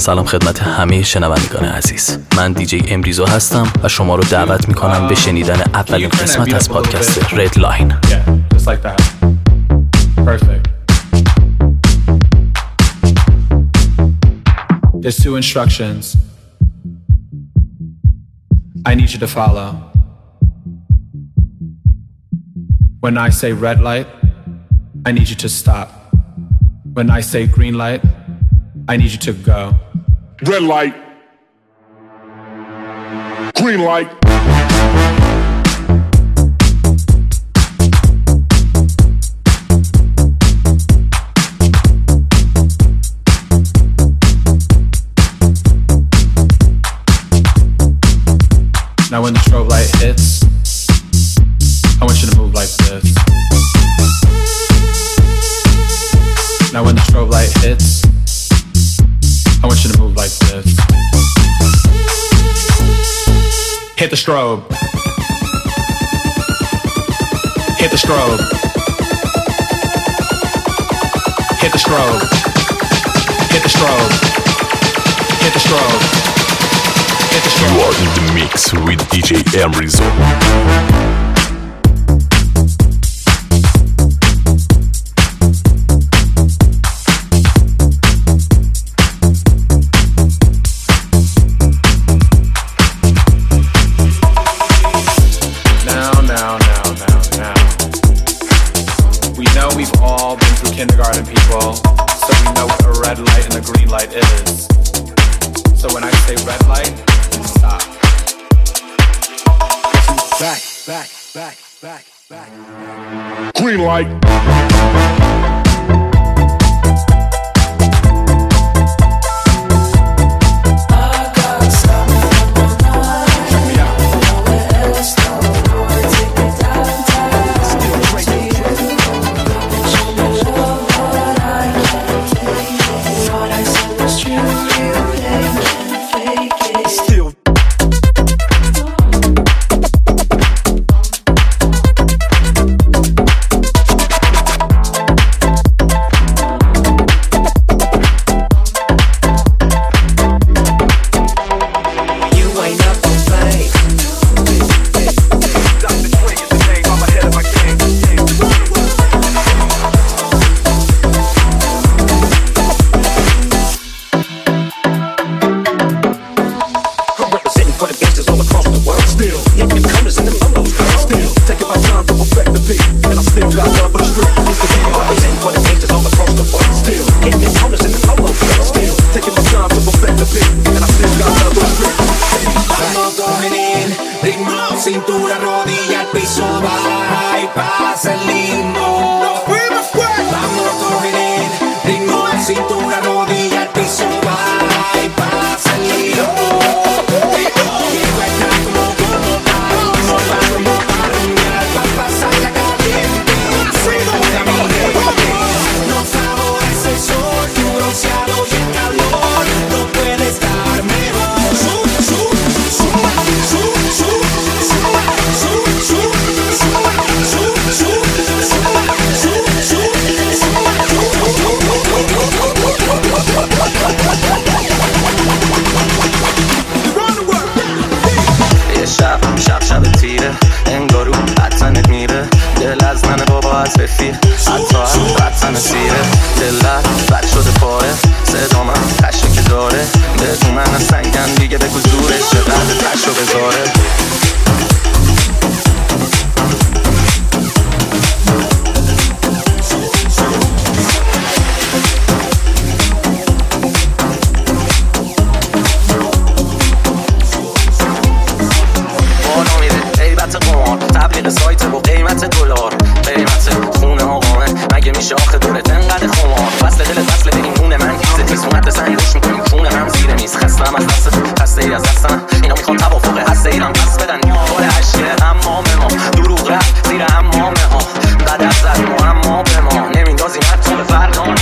سلام خدمت همه شنوندگان عزیز. من دیجی امریزو هستم و شما رو دعوت میکنم به شنیدن اولین قسمت از پادکست رد لاین. There's two instructions I need you to follow. When I say red light, I need you to stop. When I say green light, I need you to go. Red light. Green light. Now when the strobe light hits, I want you to move like this. Now when the strobe light hits, I want you to move like this. Hit the strobe. Hit the strobe. Hit the strobe. Hit the strobe. Hit the strobe. Hit the strobe. You are in the mix with DJ Emrizo. Kindergarten people, so we know what a red light and a green light is. So when I say red light, stop. Back, back, back, back, back. Green light. Cintura, rodilla, al piso, baja y pasa el limbo. Vamos coger ritmo, cintura, rodilla, al piso, baja y pasa el limbo. Llego a estar como para rumbear, para pasar la caliente. No favorece el sol, tu bronceado y el calor, no puede estar mejor. شب تیره انگارو حتنت میره دل از من بابا از رفیق حتی هم حتن سیره دلت بد شده پاره صدا من قشه که داره بدون من از سنگن دیگه بگو زورش چقدر تش رو بذاره سایت با قیمت دلار قیمت خونه آقامه مگه میشه آخه دورت انقدر خمار فصل دل فصل به این خونه من تیزه تیز اومد سنگ روش میکنیم خونه هم زیر میز خستم از دست تو خسته ای از دستم اینا میخوان توافق هسته ایرم پس بدن پر عشق امامه ما دروغ رفت زیر امامه ها قدر زد معما به ما نمیندازیم حتی به فرقانه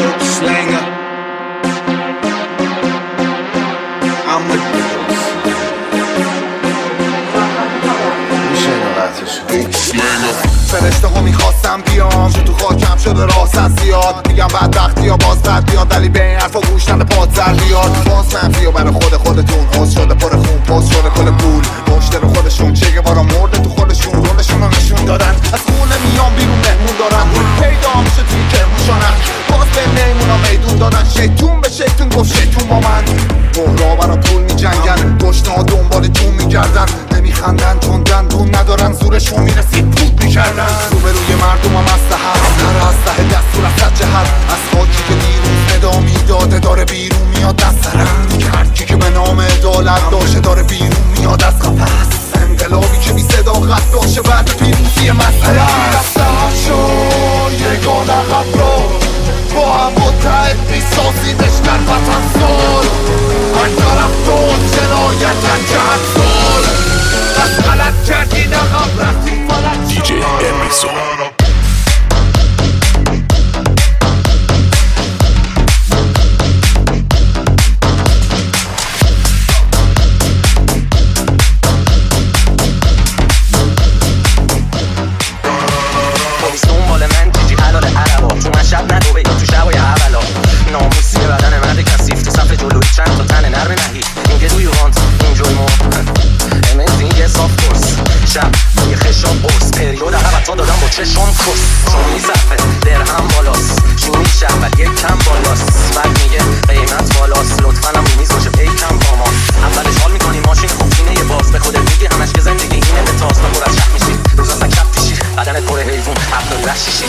I'm with هستن زیاد میگم بدبختی یا باز بد بیاد ولی به این حرفا گوش نده پاد زر بیاد باز منفی و برای خودتون حوض شده پر خون پوز شده کل پول مشت رو خودشون چه بارا مرده تو خودشون رولشون رو نشون دادن از خونه میان بیرون مهمون دارن پیدا میشه توی کرموشانن باز به میمونا میدون دادن شیطون به شیطون گفت شیطون با من بحرا برا پول میجنگن گشنا دنبال جون میگردن نمیخندن چون دندون ندارن زورشون میرسید پود میکردن روبروی مردم هم اسلحه سر اسلحه دستور از جهت از خاکی که دیروز ندا میداده داره بیرون میاد دست سرم که هرکی که به نام عدالت داشته داره بیرون میاد از قفس انقلابی که بی صداقت داشته بعد پیروزی مسئله رفتم شد یگان عقب رو با هم متحد میسازیدش در وطن سال هر طرف داد جنایت انجام سال از غلط کردین عقب رفتیم فلت دیجی امریزو چشم کس چون میزفه درهم بالاست چون میشه ولی یک کم بالاست بعد میگه قیمت بالاست لطفا هم میمیز باشه پیکم با ما اولش حال میکنی ماشین خوبینه یه باز به خودت میگی همش که زندگی اینه به تاز و پر از شک میشی روزا سکرب پیشی بدنت پر حیوون هفتاری وحشیشی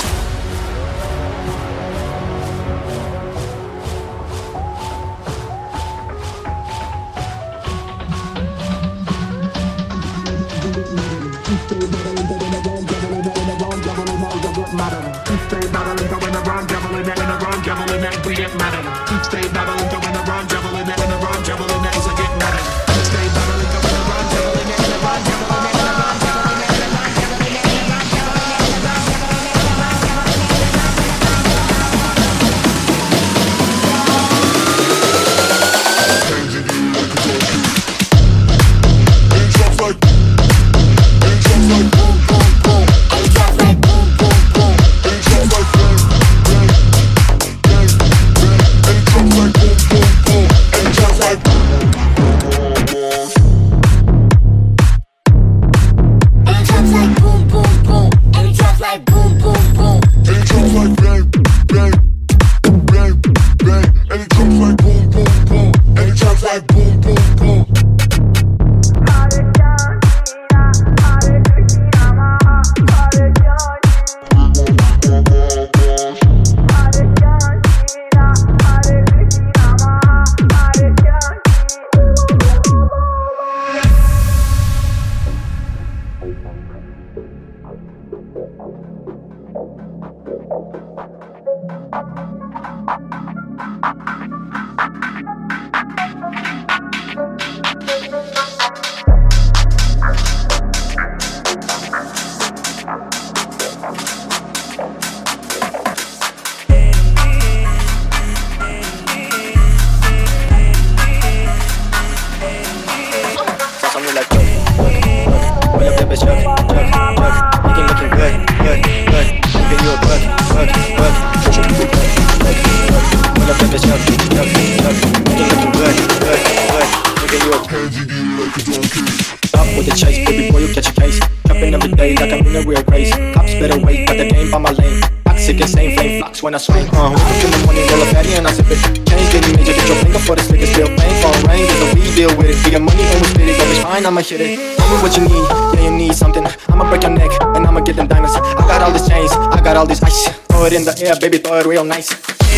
When I swing, wake up in the morning, roll a fatty and I sip it. Change getting major, get your finger for the slick, it's still paying for rain. There's no we deal with it. We get money and we split it, garbage fine, I'ma hit it. Tell me what you need, yeah you need something. I'ma break your neck and I'ma get them diamonds. I got all these chains, I got all this ice. Throw it in the air, baby, throw it real nice.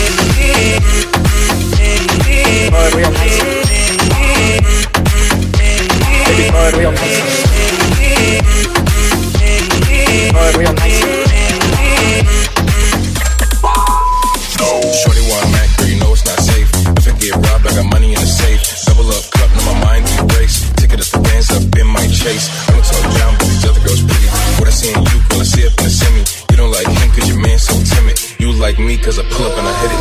Throw it real nice. Baby, throw it real nice. Throw it real nice. Shorty where I'm at, girl, you know it's not safe. If I get robbed, I got money in the safe. Double up, cup, now my mind erase. Ticket is the bands up in my chase. I don't talk down, but these other girls pretty. What I see in you, girl, I see up in the semi. You don't like him cause your man so timid. You like me cause I pull up and I hit it.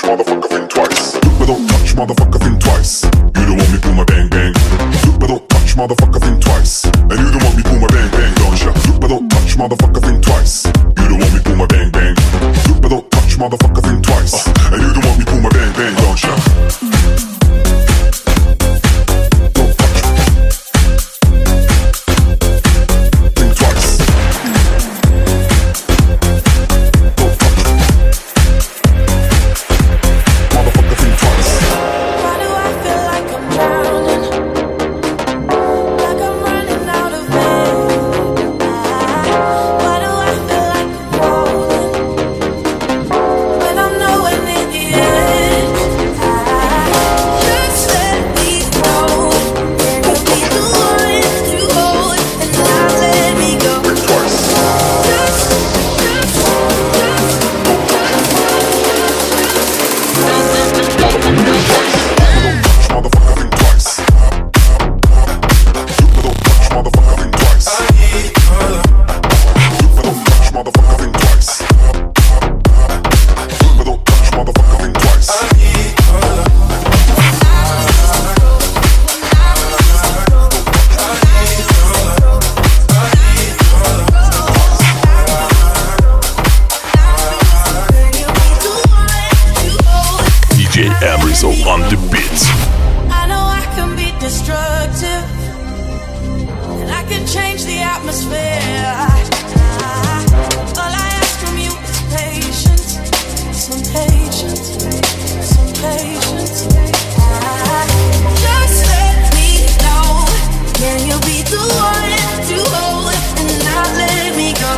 touch, motherfucker, think twice. But don't touch, motherfucker, think twice. You don't want me pull my bang bang. But don't touch, motherfucker, think twice. And you don't want me pull my bang bang, don't ya? But don't touch, motherfucker, think twice. You don't want me pull my bang bang. But don't touch, motherfucker, think twice. And you don't want me pull my bang bang, don't ya? On the beat. I know I can be destructive, and I can change the atmosphere. All I ask from you is patience, some patience, some patience. Just let me know, can you be the one to hold and not let me go?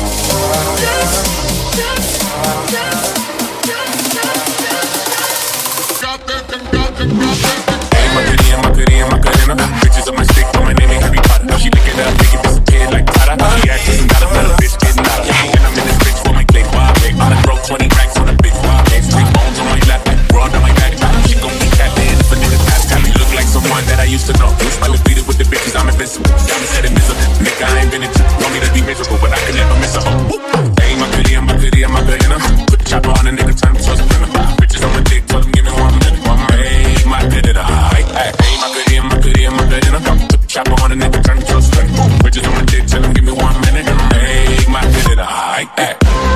Hey, Macarena, bitches on my stick, on my name ain't Harry Potter. She lick it up, make it disappear like Tata. She acting got another bitch getting out. And I'm in this bitch for my click, wild big. I throw 20 racks on a big wild big. Big bones on my lap, broad on my back. She gon' be cat in if a nigga pass. Got me look like someone that I used to know. I look beat it with the bitches, I'm invincible. Diamonds said invisible. Nigga, I ain't been into. Want me to be miserable, but I can never miss a hoe. Hey, Macarena, put the chopper on a nigga, turn him to a sprinter. Bitches on my dick, tell them give me 1 minute. Hey, Macarena, hey, Macarena, put the chopper on a nigga, turn him to a sprinter. Bitches on my dick, tell them give me 1 minute. Hey, Macarena, hey.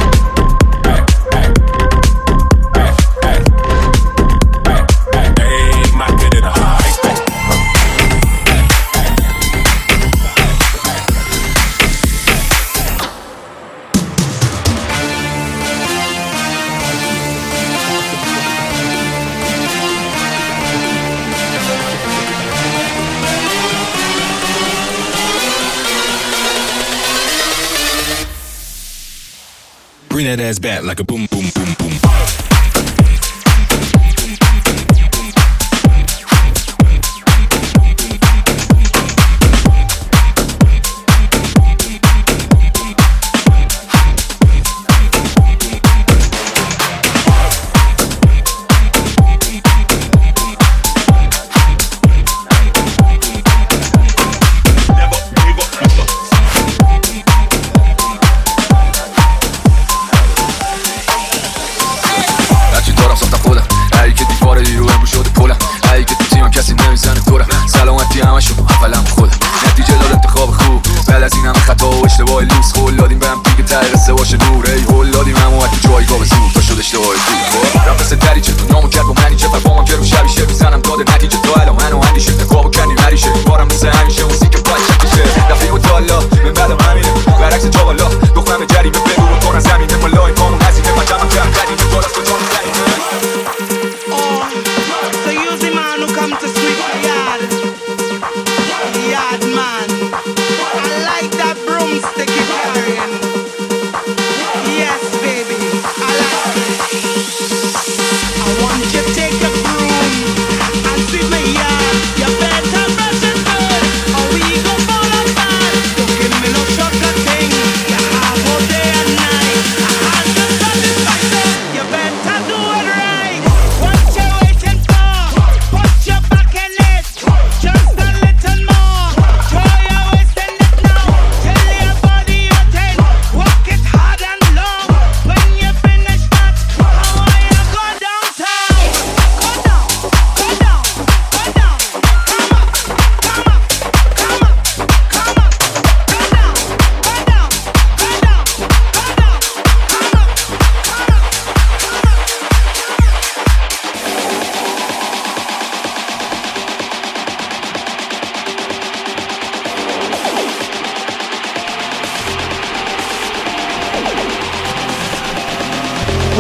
Bring that ass back like a boom, boom, boom, boom.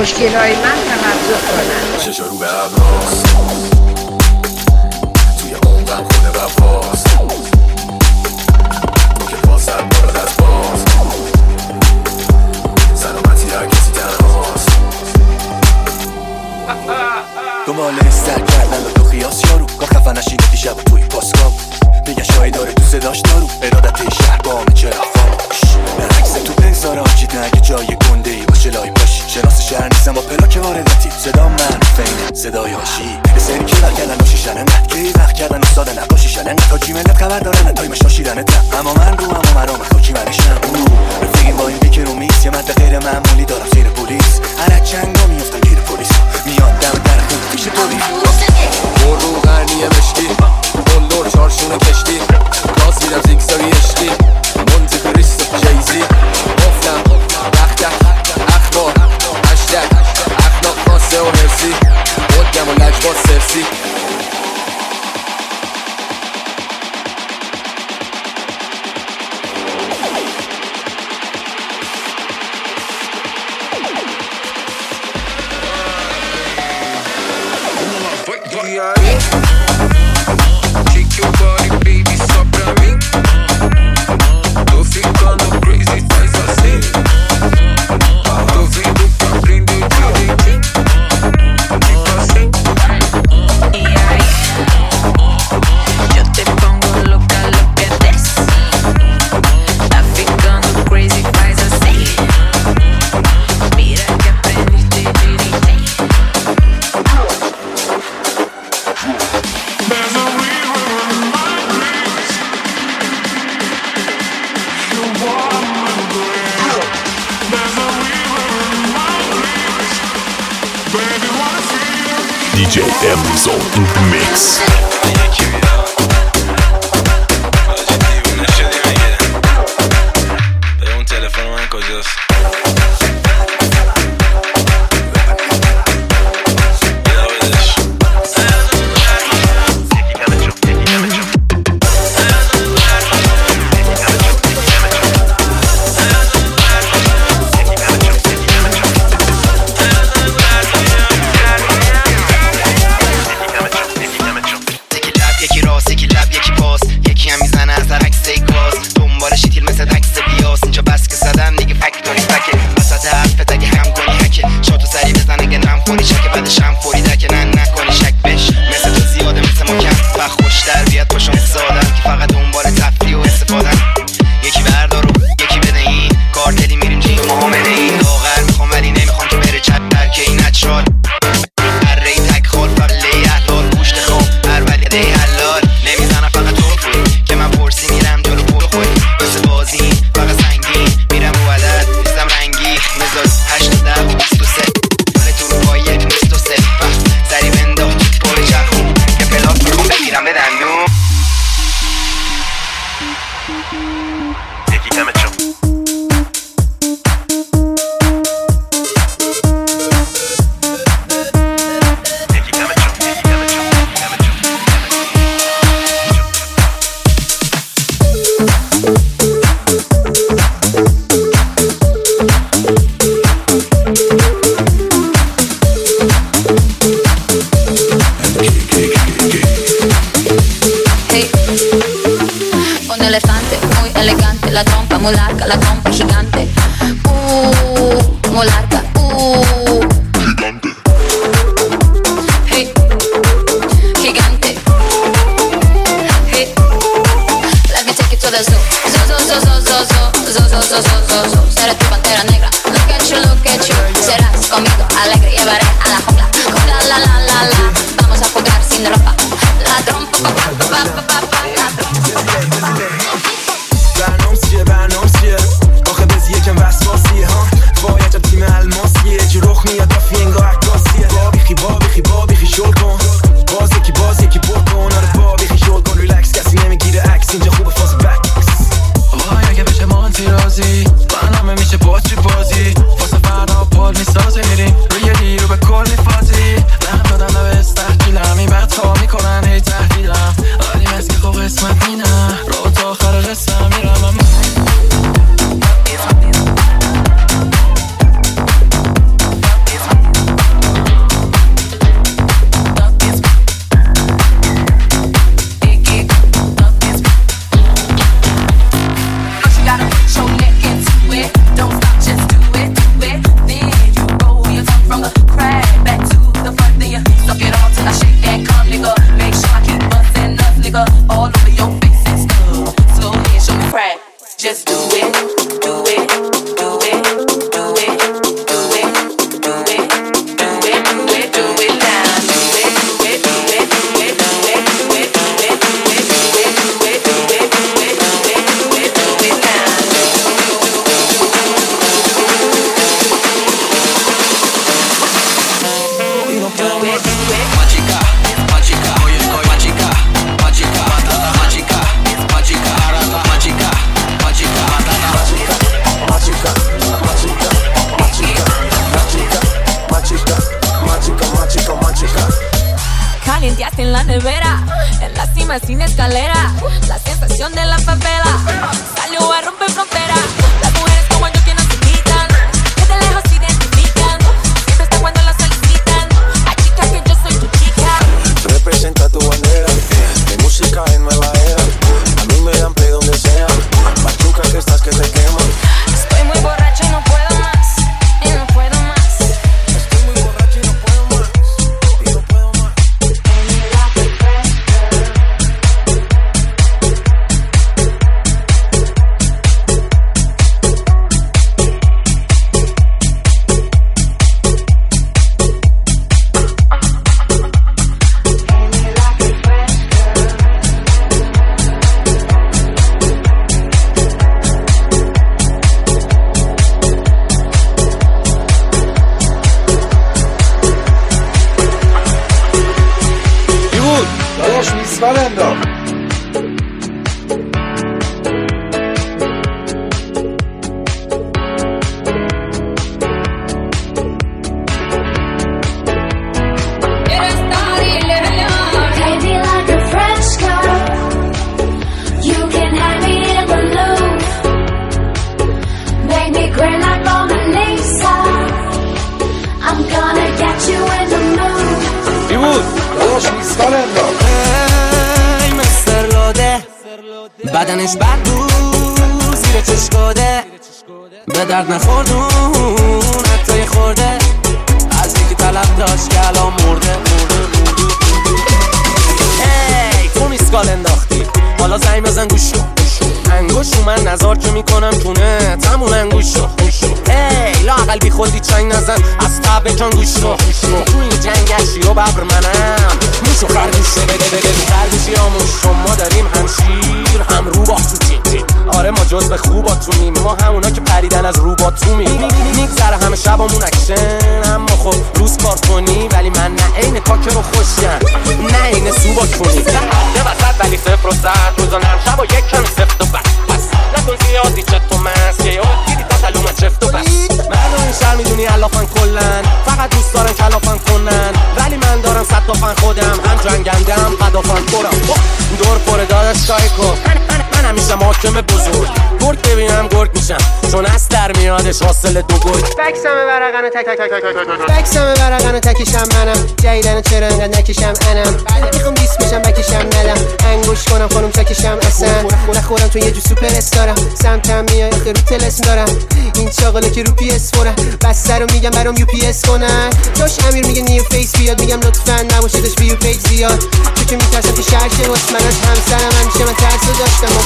مشکلهای من توجه کنن. چشا رو به عباس توی عمقم خونه وفاست که پاسد بارد از باز سلامتی هر کسی تنهاست دنبال استر کردن و تو خیاس یارو گاه خفه نشین دیشب توی پاسکاب میگه شایی داره تو صداش دارو ارادت شهر با همه چرا خاموش برعکس تو بگذاره آجید نگه جای گنده ای باشه لای باشی شناس شهر نیستم با پلاک وارداتی صدا من فینه صدای هاشی یه سری که وقت کردن و شیشن انقدر که وقت کردن استاده نباشیشن انقدر تا جیمنت خبر دارن تایمش شاشیدنتم اما من رو اما مرام خاکی منشم رفیقیم با این بیک رو میز یه مد غیر معمولی دارم زیر پلیس هر چنگا میفتم گیر پلیس میاد دم در خون پیش پلیس برو غرنی مشکی بلور چارشون کشتی راست میرم زیگزاگی عشقی مونتی کریست و جیزی قفلم دختک اخبار هشتگ اخلاق خاصه و حرسی بودگم و لجباز سرسی Shake your body, baby, só pra mim. Tô ficando crazy, faz assim. Tô vindo pra aprender direitinho. Tipo assim. Y ahí, yo te pongo loca, lo que des. Tá ficando crazy, faz assim. Mira que aprendiste direitinho. There's a river in my dreams. You want my dreams. There's a river in my dreams. Baby, wanna see DJ Emrizo in the mix. Un teléfono en cosas. muy larga, la trompa gigante. Muy larga. Gigante. Hey, gigante. Hey, let me take you to the zoo. Zoo. Seré tu pantera negra. Look at you. Serás conmigo alegre. Llevaré a la jungla. La. Vamos a jugar sin ropa. La trompa, برنامسیه آخه بز یکم وسواسیه ها باید تیم الماسیه جو رخ میاد تا فینگا عکاسیه بابیخی شل کن باز یکی پر کن آره بابیخی شل کن ریلکس کسی نمیگیره عکس اینجا خوبه فاز بکس وای اگه بشه مانتی رازی من همه میشه باز چی بازی واسه فردا پال میسازه میریم روی دیرو به کل Magica, magica, magica, magica, magica, magica, magica, magica. Calienteaste en la nevera, en la cima sin escalera. La sensación de la favela salió a romper frontera. Las mujeres como yo que no se quitan, que de lejos se identifican. Siempre están cuando las solicitan. Ay, chica, que yo soy tu chica. Representa tu bandera de música en nueva era. A mí me dan play donde sea. Machuca que estás que te queman. Estoy muy borracha y no puedo más. Y no puedo más. Estoy muy borracho y no puedo más. Y no puedo más. بدنش بد بود زیر چشکاده به درد نخوردون حتی یه خورده از یکی طلب داشت که الان مرده. هی تو میسکال انداختی حالا زنگ بزن گوشو انگوشو من نظار که میکنم تونه تمون انگوشو. هی لااقل بی خودی چنگ نزن از طبع جان گوشو. تو این جنگشی و ببر منم موشو خرگوشو خرگوشی آمون شما داریم همشیر هم رو با تو آره ما جز به خوباتونیم ما همونا که پریدن از رو با تو میگذره همه شبامون اکشن اما خب روز کار کنی ولی من نه عین کاکر رو خوشیم نه عین سوبا کنی نه وسط ولی صفر و صد روزانم شب و یک کمی سفت و بس نکن زیادی چت و مست که دیدی تا تلومه چفت و بس مردم این شهر میدونی علافن کلن فقط دوست دارن کلافن کنن ولی من دارم صد تا فن خودم هم جنگنده هم قدافن خورم دور پره داداش تایکو من همیشه محاکمه بزرگ گرگ ببینم گرگ میشم چون از در میادش حاصل دو گرگ بکسمه برقن و تک تک تک تک بکسمه برقن و تکشم منم جیدن و چرا انقدر نکشم انم میخوام بیست بشم بکشم نلم انگوش کنم خانم چکشم اصلا نخورم تو یه جو سوپر استارم سمتم میای آخه رو تلس دارم این چاقاله که رو پی اس فورم بسته رو میگم برام یو پی اس کنن داش امیر میگه نیو فیس بیاد میگم لطفا نباشه داش ویو پیج زیاد تو که میترسم که شهر شه واسه من از همسرم همیشه من ترسو داشتم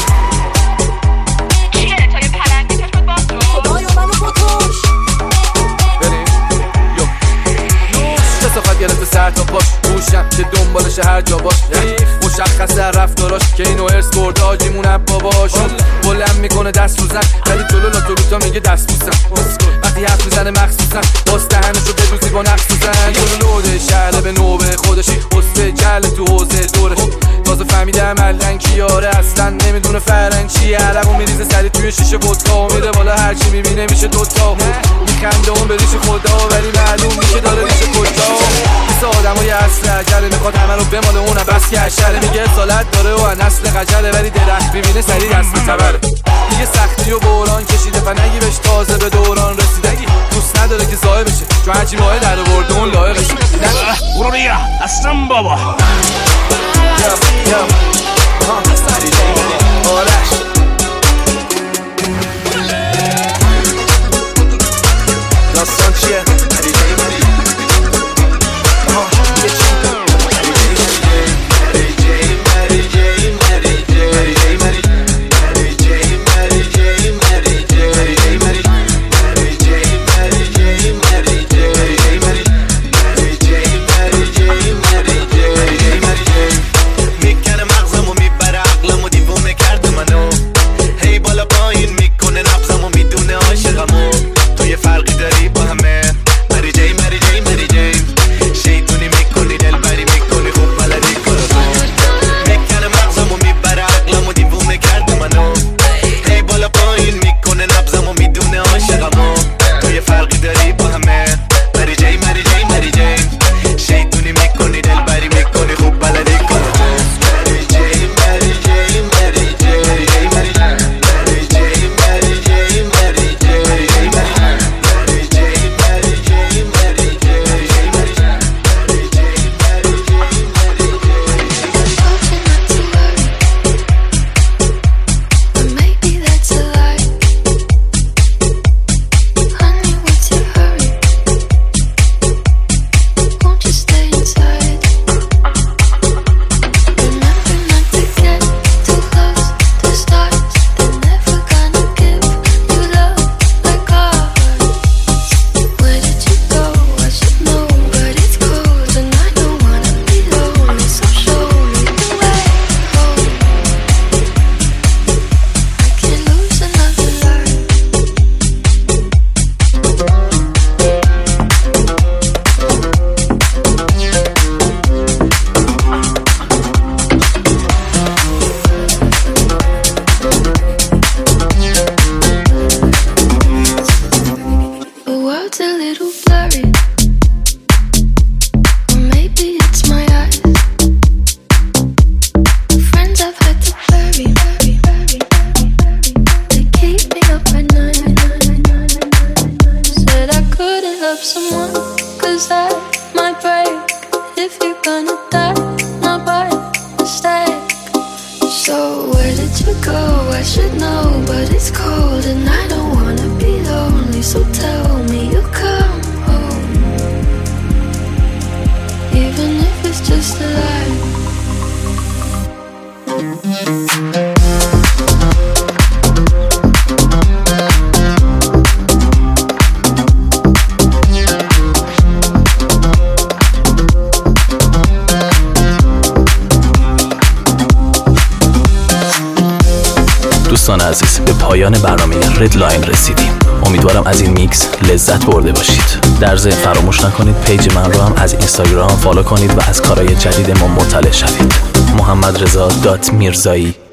صفت گرفته سر تا پاش موشم که دنبالش هر جا باش مشخصه رفتاراش که اینو ارث برده آجیمون باباش بلند میکنه دست رو زن ولی جلو لاتولوتا میگه دست بوسم وقتی حرف میزنه مخصوصا باز دهنشو بدوزی با نقص زن جلو لوده شهره به نوبه خودش حسه جل تو حوزه دورش تازه فهمیدم ملن کیاره اصلا نمیدونه فرنگ چیه علقو میریزه سری توی شیشه ودکا میره بالا هرچی میبینه میشه دوتا میخنده اون به ریش خدا ولی معلوم میشه داره ریش کجا مثل آدمای اصل عجله میخواد همه رو بماله اونم بس که عشره میگه اصالت داره و نسل خجله ولی درخت میبینه سری دست میتبره میگه سختی و بحران کشیده و نگی بهش تازه به دوران رسیدگی دوست نداره که ضایع بشه چون هرچی ماه در آورده اون لایقشه برو بیا اصلا بابا داستان چیه؟ gonna die, not by mistake. So where did you go? I should know, but it's cold and I don't wanna be lonely. So tell me you'll come home, even if it's just a lie. دوستان عزیز، به پایان برنامه رد لاین رسیدیم. امیدوارم از این میکس لذت برده باشید. در ضمن فراموش نکنید پیج من رو هم از اینستاگرام فالو کنید و از کارهای جدید ما مطلع شوید. محمدرضا.میرزایی